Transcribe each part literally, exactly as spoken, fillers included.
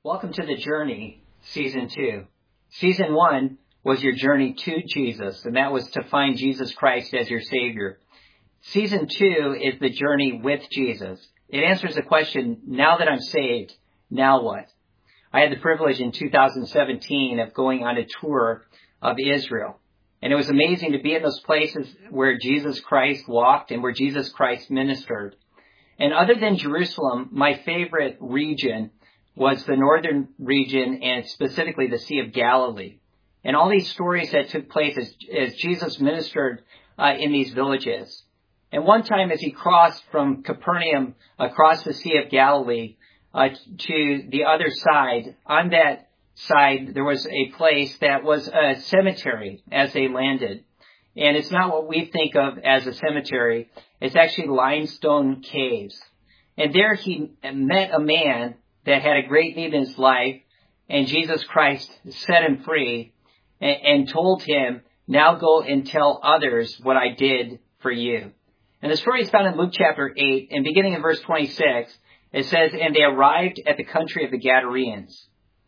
Welcome to The Journey, Season two. Season one was your journey to Jesus, and that was to find Jesus Christ as your Savior. Season two is the journey with Jesus. It answers the question, now that I'm saved, now what? I had the privilege in two thousand seventeen of going on a tour of Israel. And it was amazing to be in those places where Jesus Christ walked and where Jesus Christ ministered. And other than Jerusalem, my favorite region was the northern region and specifically the Sea of Galilee. And all these stories that took place as, as Jesus ministered uh, in these villages. And one time as he crossed from Capernaum across the Sea of Galilee uh, to the other side, on that side there was a place that was a cemetery as they landed. And it's not what we think of as a cemetery. It's actually limestone caves. And there he met a man that had a great need in his life, and Jesus Christ set him free and, and told him, now go and tell others what I did for you. And the story is found in Luke chapter eight, and beginning in verse twenty-six, it says, and they arrived at the country of the Gadarenes,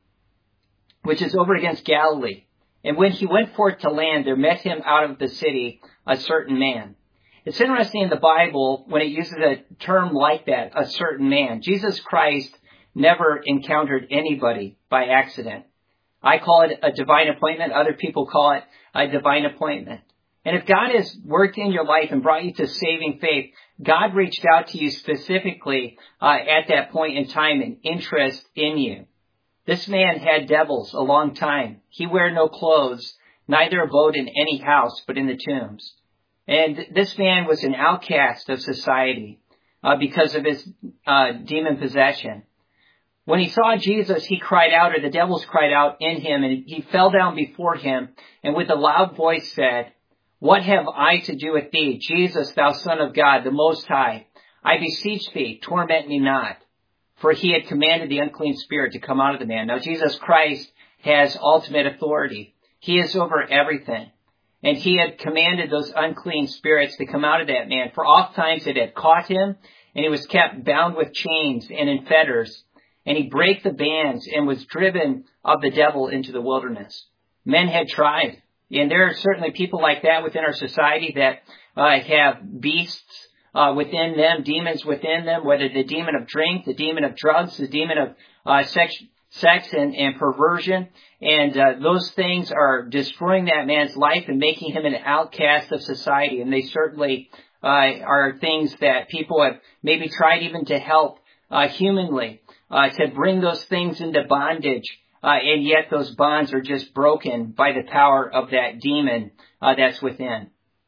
which is over against Galilee. And when he went forth to land, there met him out of the city a certain man. It's interesting in the Bible when it uses a term like that, a certain man. Jesus Christ never encountered anybody by accident. I call it a divine appointment. Other people call it a divine appointment. And if God has worked in your life and brought you to saving faith, God reached out to you specifically uh, at that point in time in interest in you. This man had devils a long time. He wore no clothes, neither abode in any house, but in the tombs. And this man was an outcast of society uh, because of his uh, demon possession. When he saw Jesus, he cried out, or the devils cried out in him, and he fell down before him, and with a loud voice said, what have I to do with thee, Jesus, thou Son of God, the Most High? I beseech thee, torment me not. For he had commanded the unclean spirit to come out of the man. Now Jesus Christ has ultimate authority. He is over everything. And he had commanded those unclean spirits to come out of that man. For oft times it had caught him, and he was kept bound with chains and in fetters. And he brake the bands and was driven of the devil into the wilderness. Men had tried. And there are certainly people like that within our society that uh, have beasts uh, within them, demons within them, whether the demon of drink, the demon of drugs, the demon of uh, sex, sex and, and perversion. And uh, those things are destroying that man's life and making him an outcast of society. And they certainly uh, are things that people have maybe tried even to help uh, humanly. Uh, to bring those things into bondage, uh, and yet those bonds are just broken by the power of that demon uh, that's within.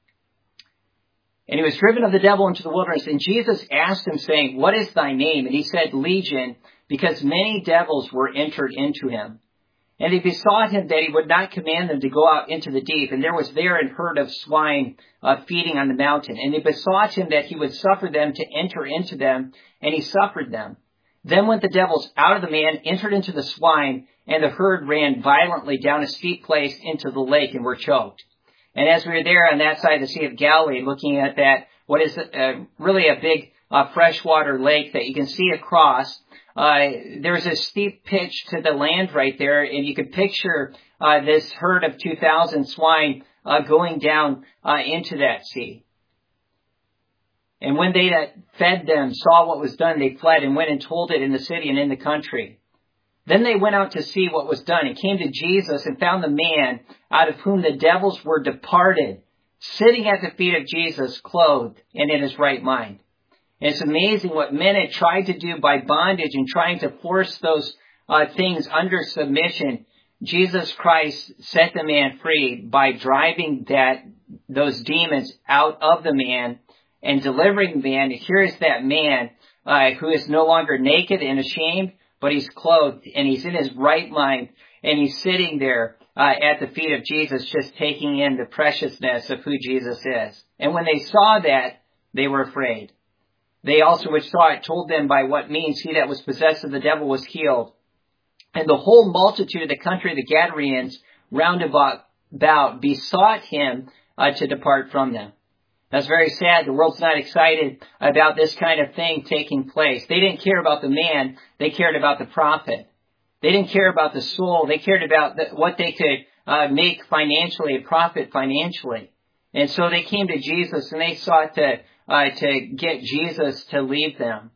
And he was driven of the devil into the wilderness, and Jesus asked him, saying, what is thy name? And he said, Legion, because many devils were entered into him. And he besought him that he would not command them to go out into the deep. And there was there an herd of swine uh, feeding on the mountain. And he besought him that he would suffer them to enter into them, and he suffered them. Then went the devils out of the man, entered into the swine, and the herd ran violently down a steep place into the lake and were choked. And as we were there on that side of the Sea of Galilee, looking at that, what is uh, really a big uh, freshwater lake that you can see across, uh, there's a steep pitch to the land right there, and you could picture uh, this herd of two thousand swine uh, going down uh, into that sea. And when they that fed them saw what was done, they fled and went and told it in the city and in the country. Then they went out to see what was done and came to Jesus and found the man out of whom the devils were departed, sitting at the feet of Jesus, clothed and in his right mind. And it's amazing what men had tried to do by bondage and trying to force those uh, things under submission. Jesus Christ set the man free by driving that those demons out of the man and delivering the man. Here is that man uh, who is no longer naked and ashamed, but he's clothed and he's in his right mind, and he's sitting there uh, at the feet of Jesus, just taking in the preciousness of who Jesus is. And when they saw that, they were afraid. They also which saw it told them by what means he that was possessed of the devil was healed. And the whole multitude of the country of the Gadarenes round about, about besought him uh, to depart from them. That's very sad. The world's not excited about this kind of thing taking place. They didn't care about the man. They cared about the prophet. They didn't care about the soul. They cared about the, what they could uh, make financially, profit financially. And so they came to Jesus and they sought to uh, to get Jesus to leave them.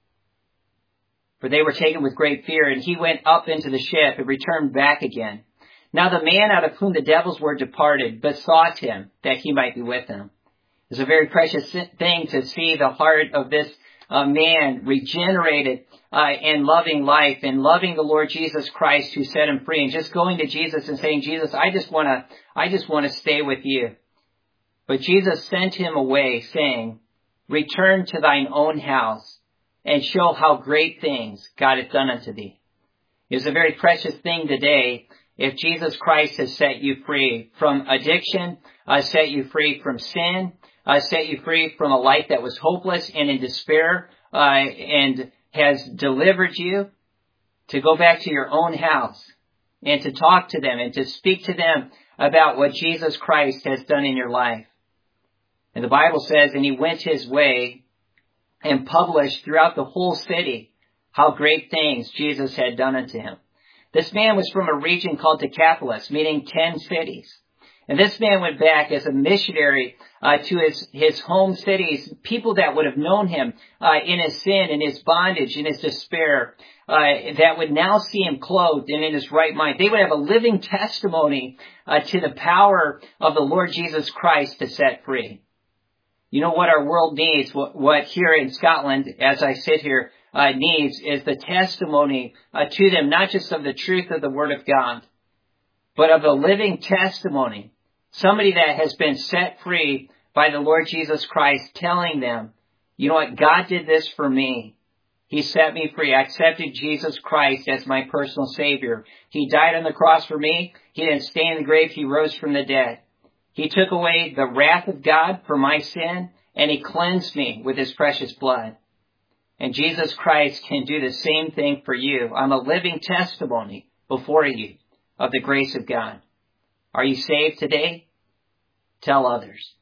For they were taken with great fear, and he went up into the ship and returned back again. Now the man out of whom the devils were departed besought him that he might be with him. It's a very precious thing to see the heart of this uh, man regenerated uh, and loving life and loving the Lord Jesus Christ who set him free, and just going to Jesus and saying, Jesus, I just want to, I just want to stay with you. But Jesus sent him away, saying, return to thine own house and show how great things God hath done unto thee. It is a very precious thing today if Jesus Christ has set you free from addiction, uh, set you free from sin, uh, set you free from a life that was hopeless and in despair, uh, and has delivered you, to go back to your own house and to talk to them and to speak to them about what Jesus Christ has done in your life. And the Bible says, and he went his way and published throughout the whole city how great things Jesus had done unto him. This man was from a region called Decapolis, meaning ten cities. And this man went back as a missionary uh, to his, his home cities, people that would have known him uh, in his sin, in his bondage, in his despair, uh, that would now see him clothed and in his right mind. They would have a living testimony uh, to the power of the Lord Jesus Christ to set free. You know what our world needs, what, what here in Scotland, as I sit here, uh, needs is the testimony uh, to them, not just of the truth of the Word of God, but of a living testimony. Somebody that has been set free by the Lord Jesus Christ telling them, you know what, God did this for me. He set me free. I accepted Jesus Christ as my personal Savior. He died on the cross for me. He didn't stay in the grave. He rose from the dead. He took away the wrath of God for my sin, and he cleansed me with his precious blood. And Jesus Christ can do the same thing for you. I'm a living testimony before you of the grace of God. Are you saved today? Tell others.